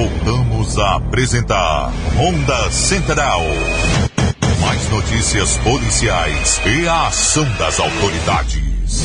Voltamos a apresentar Ronda Central. Mais notícias policiais e a ação das autoridades.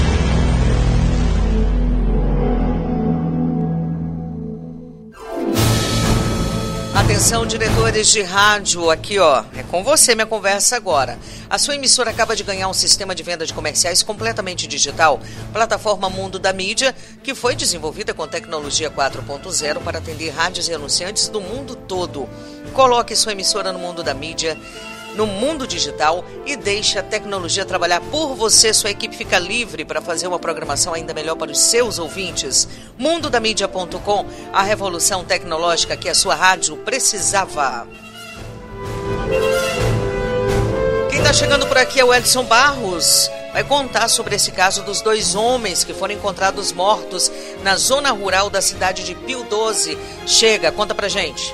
Atenção, diretores de rádio, aqui ó, é com você minha conversa agora. A sua emissora acaba de ganhar um sistema de venda de comerciais completamente digital, plataforma Mundo da Mídia, que foi desenvolvida com tecnologia 4.0 para atender rádios e anunciantes do mundo todo. Coloque sua emissora no Mundo da Mídia, no mundo digital, e deixe a tecnologia trabalhar por você. Sua equipe fica livre para fazer uma programação ainda melhor para os seus ouvintes. Mundodamídia.com, a revolução tecnológica que a sua rádio precisava. Quem está chegando por aqui é o Edson Barros. Vai contar sobre esse caso dos 2 homens que foram encontrados mortos na zona rural da cidade de Pio 12. Chega, conta pra gente.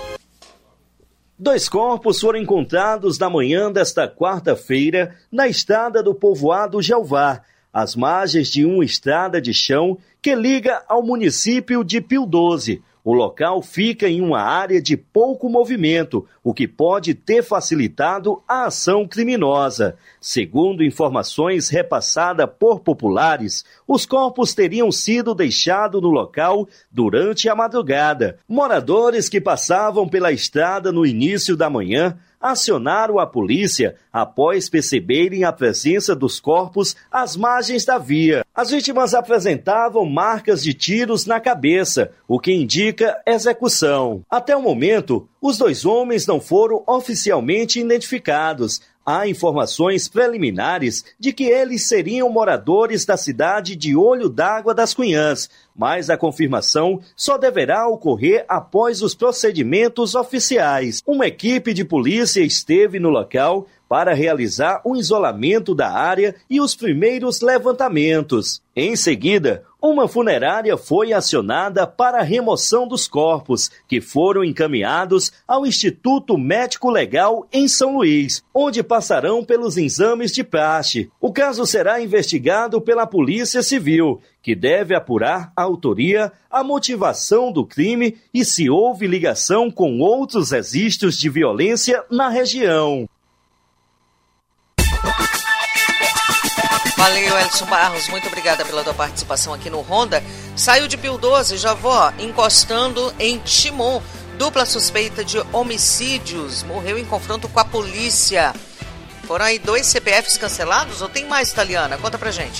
2 corpos foram encontrados na manhã desta quarta-feira na estrada do povoado Jeová, às margens de uma estrada de chão que liga ao município de Pio 12. O local fica em uma área de pouco movimento, o que pode ter facilitado a ação criminosa. Segundo informações repassadas por populares, os corpos teriam sido deixados no local durante a madrugada. Moradores que passavam pela estrada no início da manhã acionaram a polícia após perceberem a presença dos corpos às margens da via. As vítimas apresentavam marcas de tiros na cabeça, o que indica execução. Até o momento, os 2 homens não foram oficialmente identificados. Há informações preliminares de que eles seriam moradores da cidade de Olho d'Água das Cunhãs, mas a confirmação só deverá ocorrer após os procedimentos oficiais. Uma equipe de polícia esteve no local para realizar o isolamento da área e os primeiros levantamentos. Em seguida, uma funerária foi acionada para a remoção dos corpos, que foram encaminhados ao Instituto Médico Legal em São Luís, onde passarão pelos exames de praxe. O caso será investigado pela Polícia Civil, que deve apurar a autoria, a motivação do crime e se houve ligação com outros registros de violência na região. Valeu, Edson Barros, muito obrigada pela tua participação aqui no Ronda. Saiu de Pio 12, já vou encostando em Timon. Dupla suspeita de homicídios morreu em confronto com a polícia. Foram aí 2 CPFs cancelados ou tem mais, Taliana? Conta pra gente.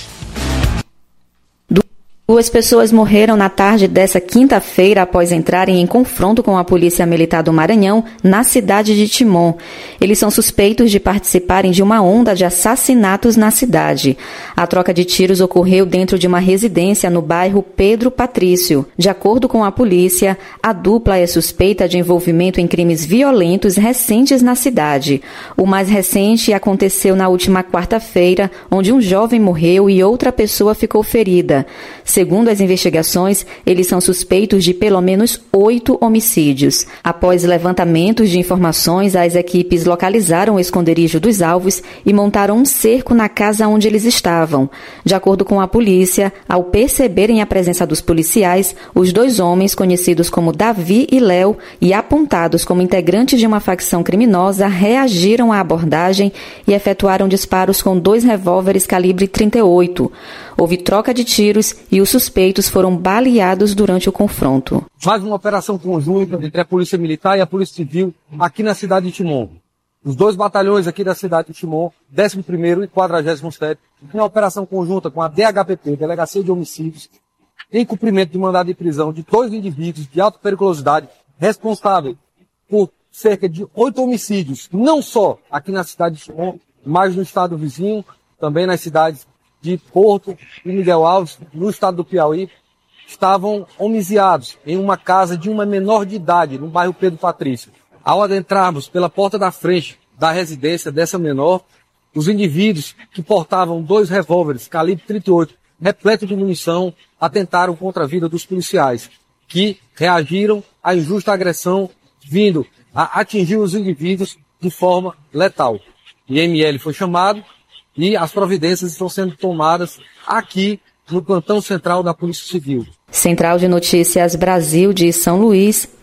2 pessoas morreram na tarde dessa quinta-feira após entrarem em confronto com a Polícia Militar do Maranhão, na cidade de Timon. Eles são suspeitos de participarem de uma onda de assassinatos na cidade. A troca de tiros ocorreu dentro de uma residência no bairro Pedro Patrício. De acordo com a polícia, a dupla é suspeita de envolvimento em crimes violentos recentes na cidade. O mais recente aconteceu na última quarta-feira, onde um jovem morreu e outra pessoa ficou ferida. Segundo as investigações, eles são suspeitos de pelo menos 8 homicídios. Após levantamentos de informações, as equipes localizaram o esconderijo dos alvos e montaram um cerco na casa onde eles estavam. De acordo com a polícia, ao perceberem a presença dos policiais, os 2 homens, conhecidos como Davi e Léo e apontados como integrantes de uma facção criminosa, reagiram à abordagem e efetuaram disparos com 2 revólveres calibre 38. Houve troca de tiros e os suspeitos foram baleados durante o confronto. Faz uma operação conjunta entre a Polícia Militar e a Polícia Civil aqui na cidade de Timon. Os 2 batalhões aqui da cidade de Timon, 11º e 47º, uma operação conjunta com a DHPP, Delegacia de Homicídios, em cumprimento de mandado de prisão de 2 indivíduos de alta periculosidade responsáveis por cerca de 8 homicídios, não só aqui na cidade de Timon, mas no estado vizinho, também nas cidades de Porto e Miguel Alves, no estado do Piauí, estavam homiziados em uma casa de uma menor de idade, no bairro Pedro Patrício. Ao adentrarmos pela porta da frente da residência dessa menor, os indivíduos que portavam 2 revólveres calibre 38, repletos de munição, atentaram contra a vida dos policiais, que reagiram à injusta agressão, vindo a atingir os indivíduos de forma letal. O IML foi chamado e as providências estão sendo tomadas aqui no plantão central da Polícia Civil. Central de Notícias Brasil de São Luís,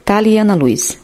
Taliana Luz.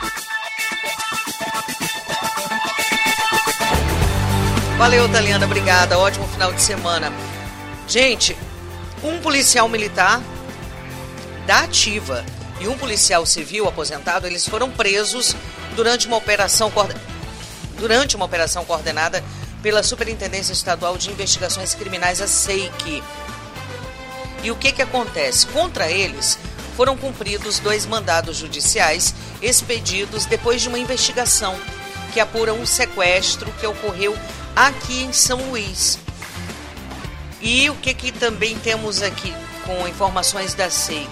Valeu, Taliana, obrigada. Ótimo final de semana. Gente, um policial militar da ativa e um policial civil aposentado, eles foram presos durante uma operação coordenada pela Superintendência Estadual de Investigações Criminais, a SEIC. E o que acontece? Contra eles foram cumpridos 2 mandados judiciais expedidos depois de uma investigação que apura um sequestro que ocorreu aqui em São Luís. E o que também temos aqui com informações da SEIC?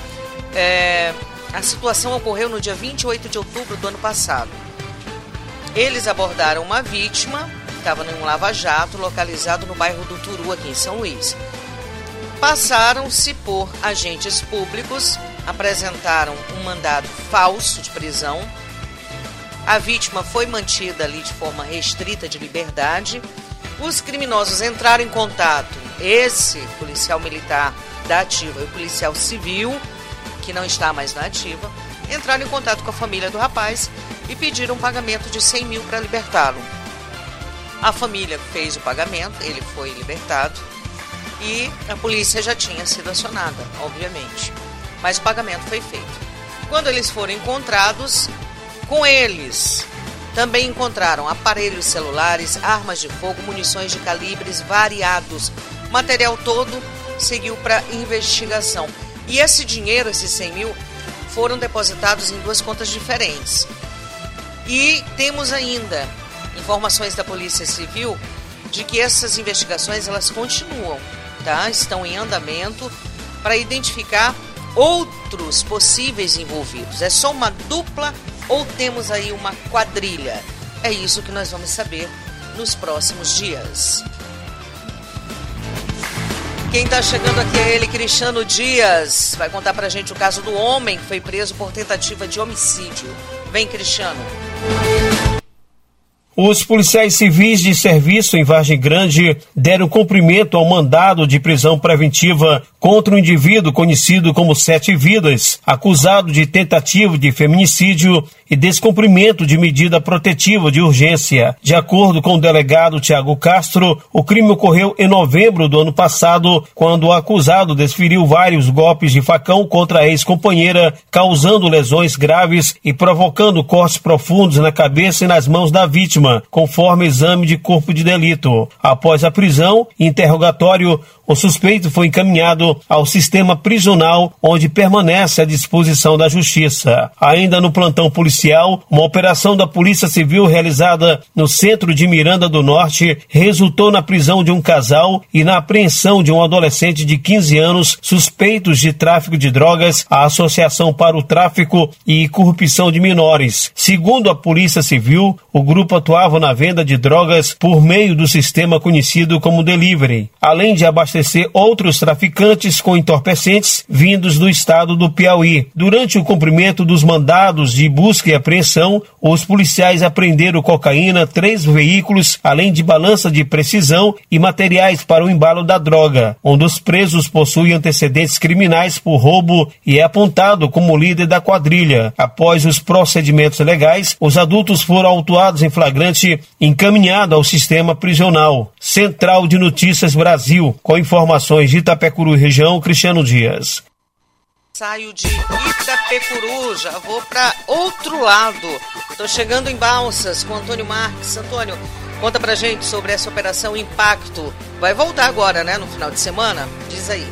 A situação ocorreu no dia 28 de outubro do ano passado. Eles abordaram uma vítima que estava num lava-jato localizado no bairro do Turu, aqui em São Luís. Passaram-se por agentes públicos, apresentaram um mandado falso de prisão. A vítima foi mantida ali de forma restrita de liberdade. Os criminosos entraram em contato, esse policial militar da ativa e o policial civil, que não está mais na ativa, entraram em contato com a família do rapaz e pediram um pagamento de 100 mil para libertá-lo. A família fez o pagamento, ele foi libertado e a polícia já tinha sido acionada, obviamente. Mas o pagamento foi feito. Quando eles foram encontrados, com eles também encontraram aparelhos celulares, armas de fogo, munições de calibres variados. O material todo seguiu para investigação. E esse dinheiro, esses 100 mil, foram depositados em 2 contas diferentes. E temos ainda informações da Polícia Civil de que essas investigações elas continuam, tá? Estão em andamento para identificar outros possíveis envolvidos. É só uma dupla ou temos aí uma quadrilha? É isso que nós vamos saber nos próximos dias. Quem está chegando aqui é ele, Cristiano Dias. Vai contar pra gente o caso do homem que foi preso por tentativa de homicídio. Vem, Cristiano. Os policiais civis de serviço em Vargem Grande deram cumprimento ao mandado de prisão preventiva contra um indivíduo conhecido como 7 Vidas, acusado de tentativa de feminicídio e descumprimento de medida protetiva de urgência. De acordo com o delegado Tiago Castro, o crime ocorreu em novembro do ano passado, quando o acusado desferiu vários golpes de facão contra a ex-companheira, causando lesões graves e provocando cortes profundos na cabeça e nas mãos da vítima, conforme exame de corpo de delito. Após a prisão e interrogatório, o suspeito foi encaminhado ao sistema prisional, onde permanece à disposição da Justiça. Ainda no plantão policial, uma operação da Polícia Civil realizada no centro de Miranda do Norte resultou na prisão de um casal e na apreensão de um adolescente de 15 anos suspeitos de tráfico de drogas, a Associação para o Tráfico e Corrupção de Menores. Segundo a Polícia Civil, o grupo atuava na venda de drogas por meio do sistema conhecido como delivery, além de abastecer outros traficantes com entorpecentes vindos do estado do Piauí. Durante o cumprimento dos mandados de busca e apreensão, os policiais apreenderam cocaína, 3 veículos, além de balança de precisão e materiais para o embalo da droga. Um dos presos possui antecedentes criminais por roubo e é apontado como líder da quadrilha. Após os procedimentos legais, os adultos foram autuados em flagrante e encaminhados ao sistema prisional. Central de Notícias Brasil, com informações de Itapecuru e região, Cristiano Dias. Saio de Itapecuru, já vou para outro lado. Estou chegando em Balsas com Antônio Marques. Antônio, conta pra gente sobre essa operação Impacto. Vai voltar agora, né, no final de semana? Diz aí.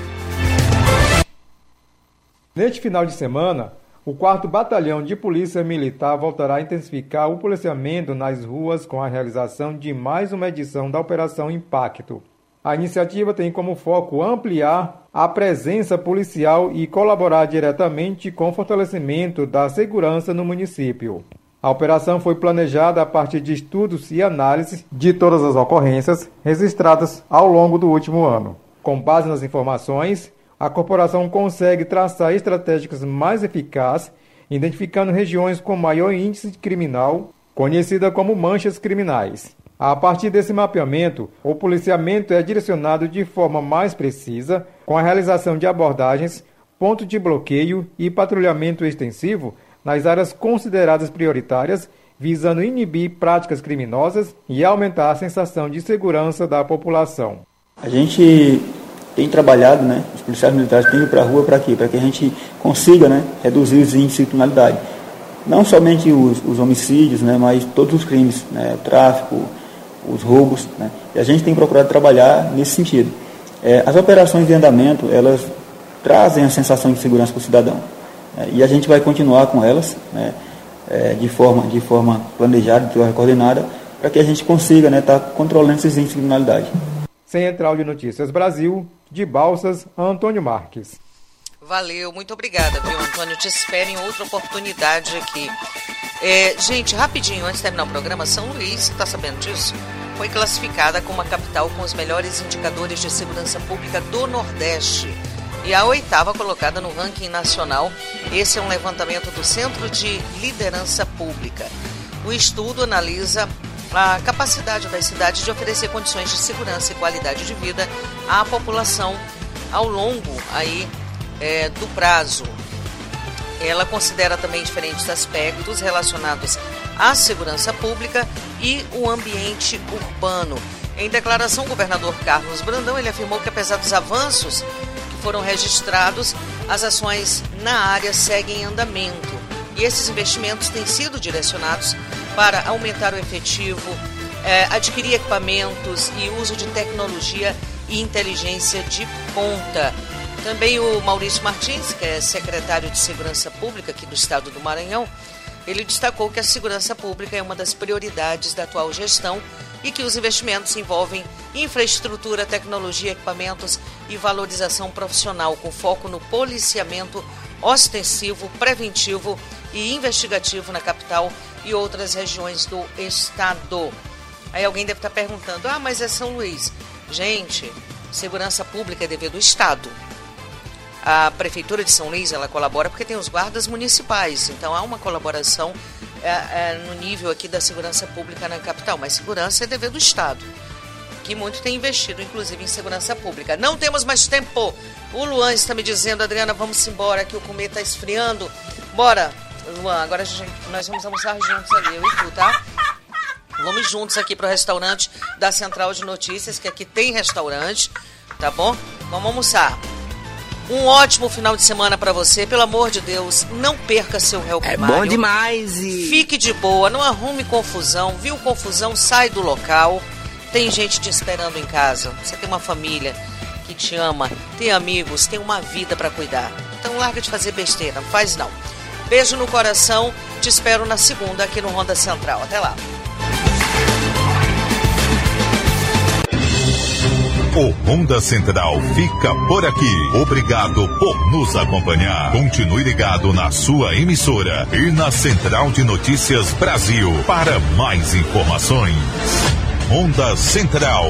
Neste final de semana, o 4º Batalhão de Polícia Militar voltará a intensificar o policiamento nas ruas com a realização de mais uma edição da Operação Impacto. A iniciativa tem como foco ampliar a presença policial e colaborar diretamente com o fortalecimento da segurança no município. A operação foi planejada a partir de estudos e análises de todas as ocorrências registradas ao longo do último ano. Com base nas informações, a corporação consegue traçar estratégias mais eficazes, identificando regiões com maior índice criminal, conhecida como manchas criminais. A partir desse mapeamento, o policiamento é direcionado de forma mais precisa, com a realização de abordagens, ponto de bloqueio e patrulhamento extensivo nas áreas consideradas prioritárias, visando inibir práticas criminosas e aumentar a sensação de segurança da população. A gente tem trabalhado, os policiais militares têm ido para a rua para quê? Para que a gente consiga, reduzir os índices de criminalidade. Não somente os homicídios, mas todos os crimes, o tráfico, os roubos, e a gente tem procurado trabalhar nesse sentido. As operações de andamento, elas trazem a sensação de segurança para o cidadão, e a gente vai continuar com elas, de forma planejada, de forma coordenada, para que a gente consiga estar controlando esses índices de criminalidade. Central de Notícias Brasil, de Balsas, Antônio Marques. Valeu, muito obrigada, viu, Antônio? Te espero em outra oportunidade aqui. Gente, rapidinho, antes de terminar o programa, São Luís, você está sabendo disso? Foi classificada como a capital com os melhores indicadores de segurança pública do Nordeste. E a 8ª colocada no ranking nacional. Esse é um levantamento do Centro de Liderança Pública. O estudo analisa a capacidade das cidades de oferecer condições de segurança e qualidade de vida à população ao longo do prazo. Ela considera também diferentes aspectos relacionados à segurança pública e o ambiente urbano. Em declaração, o governador Carlos Brandão, ele afirmou que apesar dos avanços que foram registrados, as ações na área seguem em andamento. E esses investimentos têm sido direcionados para aumentar o efetivo, adquirir equipamentos e uso de tecnologia e inteligência de ponta. Também o Maurício Martins, que é secretário de Segurança Pública aqui do estado do Maranhão, ele destacou que a segurança pública é uma das prioridades da atual gestão e que os investimentos envolvem infraestrutura, tecnologia, equipamentos e valorização profissional, com foco no policiamento ostensivo, preventivo e investigativo na capital e outras regiões do estado. Aí alguém deve estar perguntando, mas é São Luís. Gente, segurança pública é dever do estado. A Prefeitura de São Luís, ela colabora porque tem os guardas municipais, então há uma colaboração no nível aqui da segurança pública na capital, mas segurança é dever do Estado, que muito tem investido, inclusive, em segurança pública. Não temos mais tempo. O Luan está me dizendo, Adriana, vamos embora, que o comer está esfriando. Bora, Luan, agora nós vamos almoçar juntos ali, eu e tu, tá? Vamos juntos aqui para o restaurante da Central de Notícias, que aqui tem restaurante, tá bom? Vamos almoçar. Um ótimo final de semana pra você. Pelo amor de Deus, não perca seu réu primário. É bom demais. Fique de boa, não arrume confusão. Viu confusão, sai do local. Tem gente te esperando em casa. Você tem uma família que te ama, tem amigos, tem uma vida pra cuidar. Então larga de fazer besteira, não faz não. Beijo no coração, te espero na segunda aqui no Ronda Central. Até lá. O Ronda Central fica por aqui. Obrigado por nos acompanhar. Continue ligado na sua emissora e na Central de Notícias Brasil para mais informações. Ronda Central.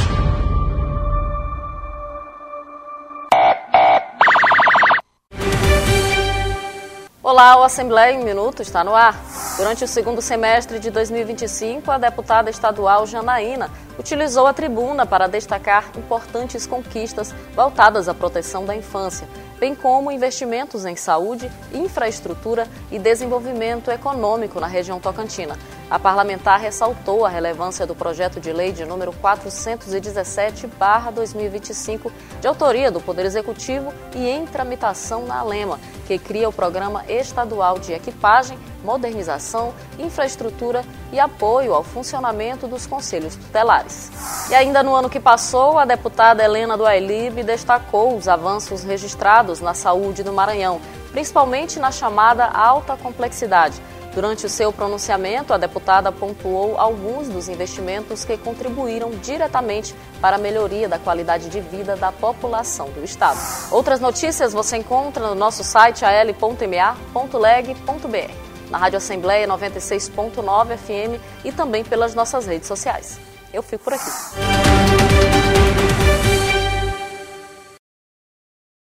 Olá, o Assembleia em Minuto está no ar. Durante o segundo semestre de 2025, a deputada estadual Janaína utilizou a tribuna para destacar importantes conquistas voltadas à proteção da infância, bem como investimentos em saúde, infraestrutura e desenvolvimento econômico na região tocantina. A parlamentar ressaltou a relevância do projeto de lei de número 417/2025, de autoria do Poder Executivo e em tramitação na ALEMA, que cria o Programa Estadual de Equipagem, Modernização, Infraestrutura e Apoio ao funcionamento dos Conselhos Tutelares. E ainda no ano que passou, a deputada Helena do Ailib destacou os avanços registrados na saúde do Maranhão, principalmente na chamada alta complexidade. Durante o seu pronunciamento, a deputada pontuou alguns dos investimentos que contribuíram diretamente para a melhoria da qualidade de vida da população do estado. Outras notícias você encontra no nosso site al.ma.leg.br, na Rádio Assembleia 96.9 FM e também pelas nossas redes sociais. Eu fico por aqui.